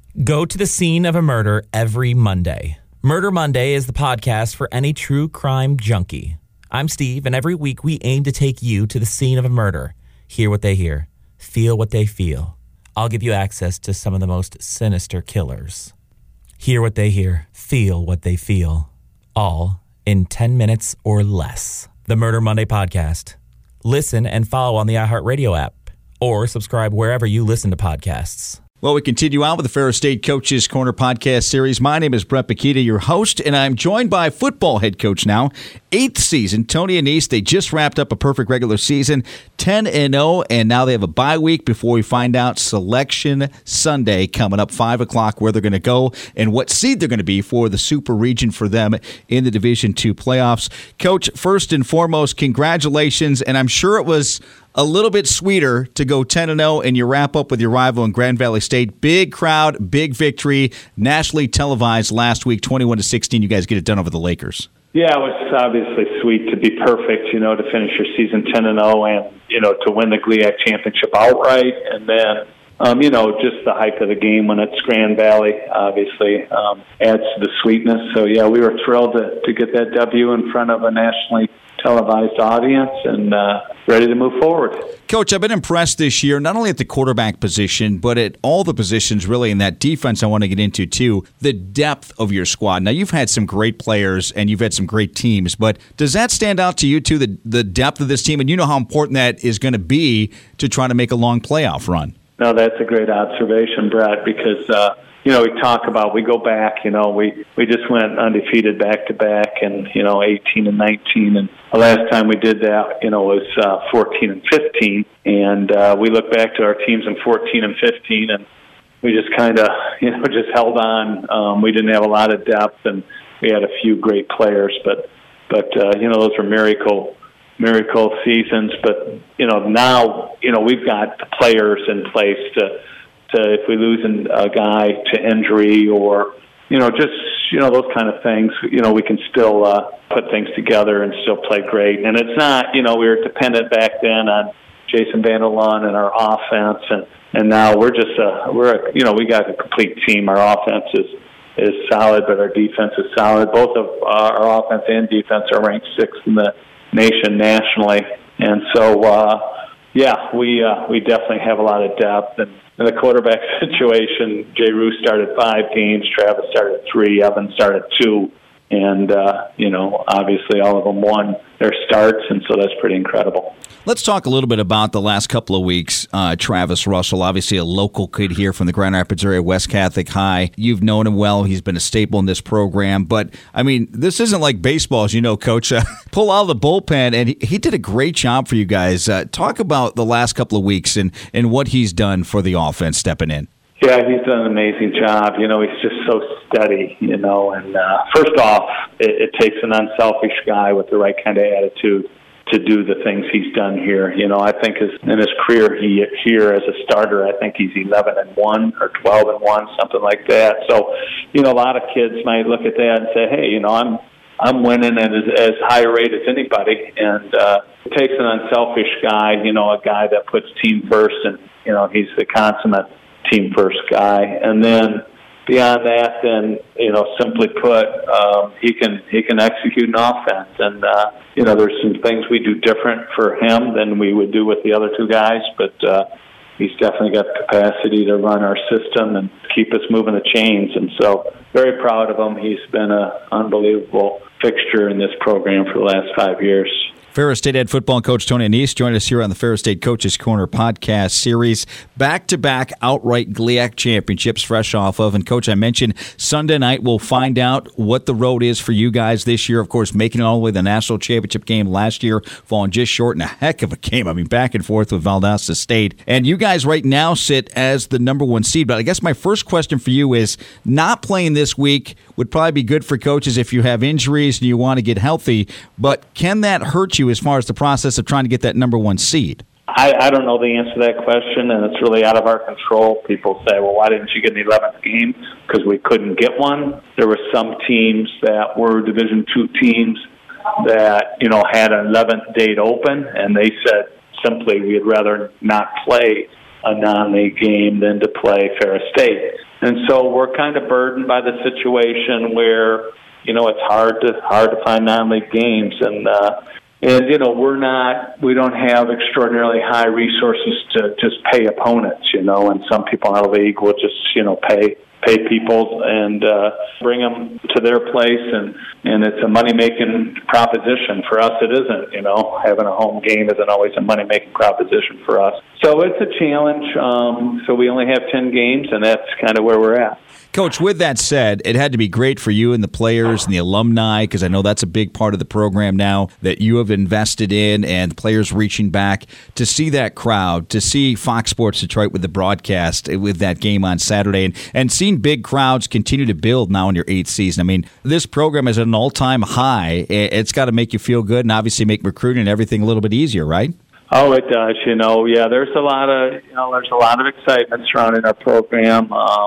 Go to the scene of a murder every Monday. Murder Monday is the podcast for any true crime junkie. I'm Steve, and every week we aim to take you to the scene of a murder. Hear what they hear. Feel what they feel. I'll give you access to some of the most sinister killers. Hear what they hear. Feel what they feel. All in 10 minutes or less. The Murder Monday podcast. Listen and follow on the iHeartRadio app or subscribe wherever you listen to podcasts. Well, we continue on with the Ferris State Coaches Corner podcast series. My name is Brett Paquita, your host, and I'm joined by football head coach now, 8th season, Tony Annese. They just wrapped up a perfect regular season, 10-0, and now they have a bye week before we find out Selection Sunday coming up, 5 o'clock, where they're going to go and what seed they're going to be for the Super Region for them in the Division II playoffs. Coach, first and foremost, congratulations, and I'm sure it was a little bit sweeter to go 10-0 and you wrap up with your rival in Grand Valley State. Big crowd, big victory, nationally televised last week, 21-16. You guys get it done over the Lakers. Yeah, it was obviously sweet to be perfect, to finish your season 10-0 and, to win the GLIAC championship outright. And then, just the hype of the game when it's Grand Valley, obviously, adds to the sweetness. So, yeah, we were thrilled to get that W in front of a nationally televised audience and ready to move forward. Coach, I've been impressed this year, not only at the quarterback position, but at all the positions really in that defense I want to get into too, the depth of your squad. Now, you've had some great players and you've had some great teams, but does that stand out to you too, the depth of this team? And you know how important that is going to be to try to make a long playoff run. No, that's a great observation, Brett, because we go back, we just went undefeated back-to-back and, 18 and 19. And the last time we did that, was 14 and 15. And we look back to our teams in 14 and 15, and we just kind of, just held on. We didn't have a lot of depth, and we had a few great players. But those were miracle seasons. But, now, we've got the players in place to if we lose a guy to injury or, those kind of things, we can still put things together and still play great. And it's not, we were dependent back then on Jason Vanderlaan and our offense. And now we got a complete team. Our offense is solid, but our defense is solid. Both of our offense and defense are ranked 6th in the nation nationally. And so, we definitely have a lot of depth. And in the quarterback situation, Jay Roos started 5 games, Travis started 3, Evan started 2, and, obviously all of them won their starts, and so that's pretty incredible. Let's talk a little bit about the last couple of weeks. Travis Russell, obviously a local kid here from the Grand Rapids area, West Catholic High. You've known him well. He's been a staple in this program. But, this isn't like baseball, as you know, Coach. Pull out of the bullpen, and he did a great job for you guys. Talk about the last couple of weeks and what he's done for the offense stepping in. Yeah, he's done an amazing job. He's just so steady, and first off, it takes an unselfish guy with the right kind of attitude to do the things he's done here. I think in his career here as a starter, I think he's 11-1 or 12-1, something like that. So, a lot of kids might look at that and say, hey, I'm winning at as high a rate as anybody. And it takes an unselfish guy, a guy that puts team first, and, he's the consummate team first guy. And then beyond that, then, simply put, he can execute an offense. And, there's some things we do different for him than we would do with the other two guys, but he's definitely got the capacity to run our system and keep us moving the chains. And so very proud of him. He's been an unbelievable fixture in this program for the last 5 years. Ferris State head football coach Tony Annese joined us here on the Ferris State Coaches Corner podcast series. Back-to-back outright GLIAC championships fresh off of. And, Coach, I mentioned Sunday night we'll find out what the road is for you guys this year. Of course, making it all the way to the national championship game last year, falling just short in a heck of a game. Back and forth with Valdosta State. And you guys right now sit as the number 1 seed. But I guess my first question for you is, not playing this week would probably be good for coaches if you have injuries and you want to get healthy. But can that hurt you as far as the process of trying to get that number 1 seed? I don't know the answer to that question, and it's really out of our control. People say, well, why didn't you get an 11th game? Because we couldn't get one. There were some teams that were Division II teams that, had an 11th date open, and they said simply we'd rather not play a non-league game than to play Ferris State. And so we're kind of burdened by the situation where, it's hard to find non-league games. And we don't have extraordinarily high resources to just pay opponents, and some people in our league will just, pay people and bring them to their place, and it's a money-making proposition. For us, it isn't. Having a home game isn't always a money-making proposition for us. So it's a challenge. So we only have 10 games, and that's kind of where we're at. Coach, with that said, it had to be great for you and the players and the alumni, because I know that's a big part of the program now that you have invested in, and the players reaching back to see that crowd, to see Fox Sports Detroit with the broadcast with that game on Saturday, and seeing big crowds continue to build now in your 8th season. I mean, this program is at an all-time high. It's got to make you feel good and obviously make recruiting and everything a little bit easier, right? Oh, it does. Yeah, there's a lot of excitement surrounding our program.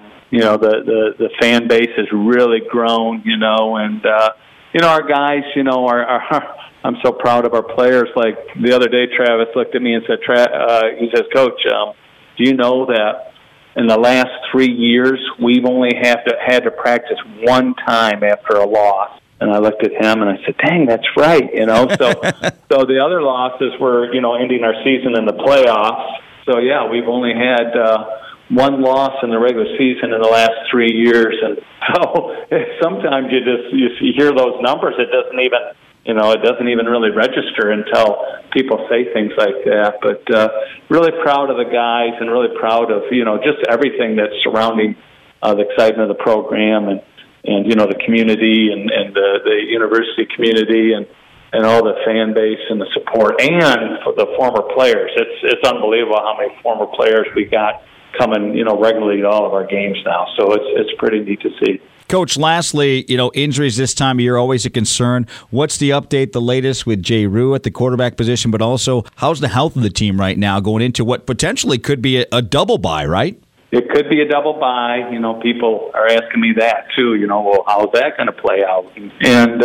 The fan base has really grown. And our guys, I'm so proud of our players. Like the other day, Travis looked at me and said, he says, Coach, do you know that in the last 3 years we've only had to practice one time after a loss? And I looked at him and I said, dang, that's right, So the other losses were, ending our season in the playoffs. So, yeah, we've only had one loss in the regular season in the last 3 years. And so sometimes you hear those numbers, it doesn't even really register until people say things like that. But really proud of the guys and really proud of, just everything that's surrounding the excitement of the program and the community and the university community and all the fan base and the support and for the former players. It's unbelievable how many former players we got coming, regularly to all of our games now. So it's pretty neat to see. Coach, lastly, injuries this time of year always a concern. What's the update, the latest with Jay Rue at the quarterback position, but also how's the health of the team right now going into what potentially could be a double bye, right? It could be a double bye. People are asking me that too. Well, how's that going to play out? And,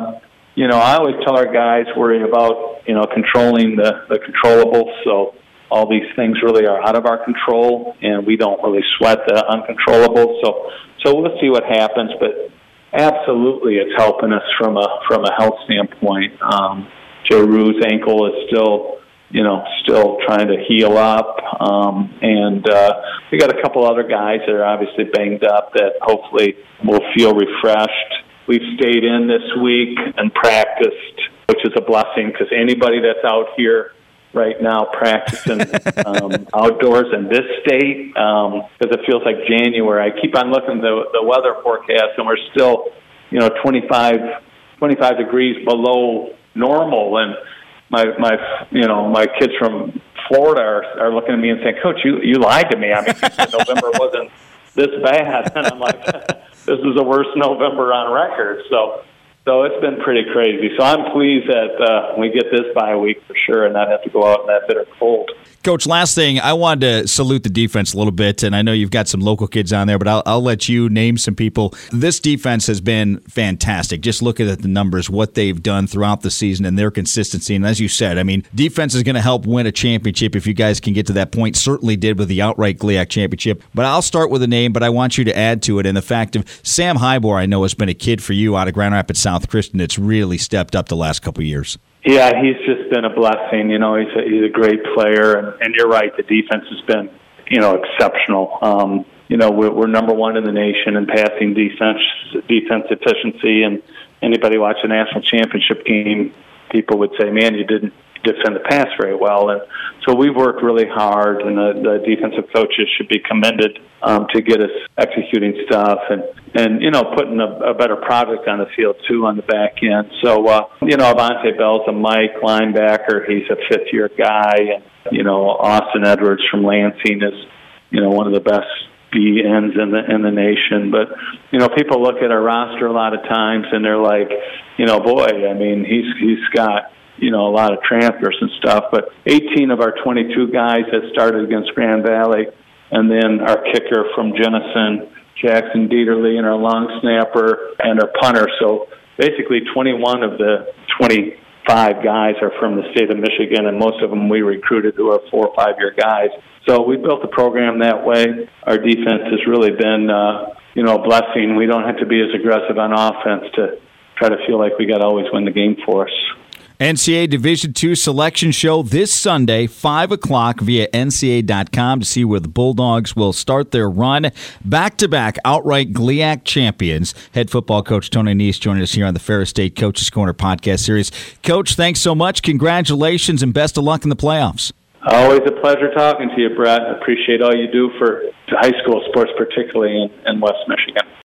I always tell our guys worry about, controlling the controllables. So all these things really are out of our control, and we don't really sweat the uncontrollables. So we'll see what happens. But absolutely, it's helping us from a health standpoint. Jay Rue's ankle is still trying to heal up. And we got a couple other guys that are obviously banged up that hopefully will feel refreshed. We've stayed in this week and practiced, which is a blessing because anybody that's out here right now practicing outdoors in this state, because it feels like January. I keep on looking at the weather forecast, and we're still, 25 degrees below normal. And my kids from Florida are looking at me and saying, Coach, you lied to me. I mean, you said November wasn't this bad. And I'm like, this is the worst November on record. So it's been pretty crazy. So I'm pleased that we get this bye week for sure and not have to go out in that bitter cold. Coach, last thing, I wanted to salute the defense a little bit, and I know you've got some local kids on there, but I'll let you name some people. This defense has been fantastic. Just looking at the numbers, what they've done throughout the season and their consistency. And as you said, I mean, defense is going to help win a championship if you guys can get to that point. Certainly did with the outright GLIAC championship. But I'll start with a name, but I want you to add to it. And the fact of Sam Hybor, I know, has been a kid for you out of Grand Rapids South Christian. It's really stepped up the last couple of years. Yeah, he's just been a blessing. He's a great player, and you're right. The defense has been, exceptional. We're number one in the nation in passing defense efficiency. And anybody watch a national championship game, people would say, "Man, you didn't defend the pass very well." And so we've worked really hard, and the defensive coaches should be commended to get us executing stuff and putting a better product on the field too on the back end. So Avante Bell's a Mike linebacker. He's a fifth-year guy, and Austin Edwards from Lansing is one of the best B ends in the nation. But people look at our roster a lot of times and they're like, boy, I mean, he's got a lot of transfers and stuff, but 18 of our 22 guys have started against Grand Valley, and then our kicker from Jenison, Jackson Dieterle, and our long snapper and our punter. So basically 21 of the 25 guys are from the state of Michigan, and most of them we recruited who are 4 or 5 year guys. So we built the program that way. Our defense has really been, a blessing. We don't have to be as aggressive on offense to try to feel like we got to always win the game for us. NCAA Division II Selection Show this Sunday, 5 o'clock via NCAA.com to see where the Bulldogs will start their run. Back-to-back outright GLIAC champions. Head football coach Tony Annese joining us here on the Ferris State Coaches Corner podcast series. Coach, thanks so much. Congratulations and best of luck in the playoffs. Always a pleasure talking to you, Brett. I appreciate all you do for high school sports, particularly in West Michigan.